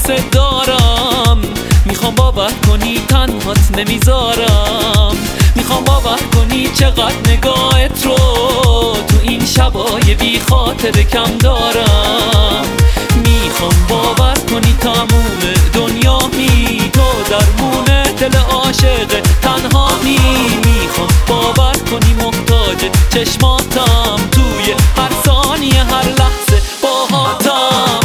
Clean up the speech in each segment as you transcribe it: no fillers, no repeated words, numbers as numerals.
دوست دارم. میخوام باور کنی تنهات نمیذارم. میخوام باور کنی چقدر نگاهت رو تو این شبای بی خاطر کم دارم. میخوام باور کنی تموم دنیامی، تو درمون دل عاشق تنهامی. میخوام باور کنی محتاج چشماتم، توی هر ثانیه هر لحظه باهاتم.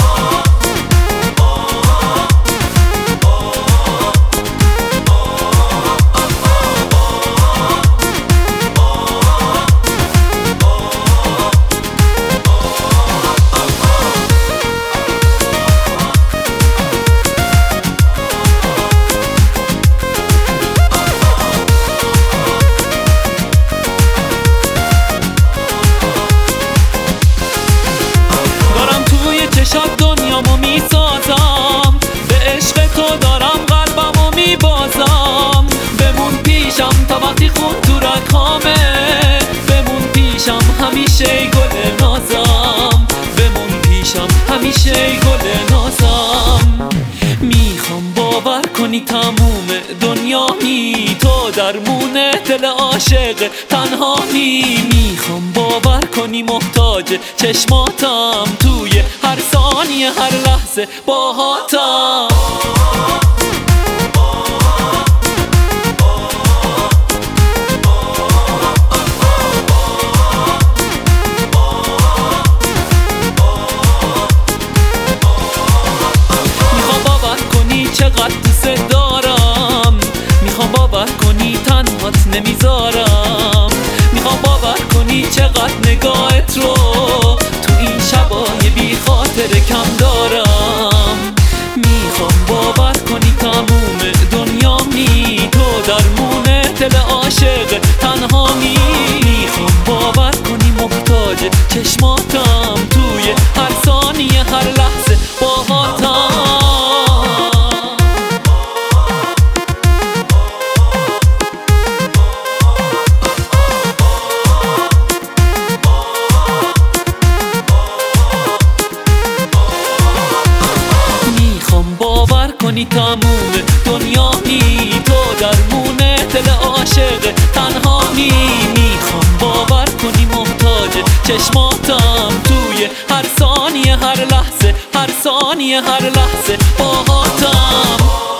چشات دنیامو میسازم، به عشق تو دارم قلبمو میبازم. بمون پیشم تا وقتی خون تو رگامه، بمون پیشم همیشه گل نازم، بمون پیشم همیشه گل نازم. میخوام باور کنی تموم دنیامی، تو درمون دل عاشق تنهامی. میخوام باور کنی محتاج چشماتم، توی هر ثانیه هر لحظه باهاتم. میخوام باور کنی چقدر دوست دارم. میخوام باور کنی تنهات نمیذارم. میخوام باور کنی چقدر نگاهت رو تو این شبای بی خاطر کم دارم. میخوام باور کنی تموم دنیامی، تو درمون دل عاشق تنهامی. میخوام باور کنی محتاج چشماتم، توی هر ثانیه هر لحظه باهاتم. باور کنی تموم دنیامی، تو درمون دل عاشق تنهامی. میخوام باور کنی محتاج چشماتم، توی هر ثانیه هر لحظه هر ثانیه هر لحظه باهاتم.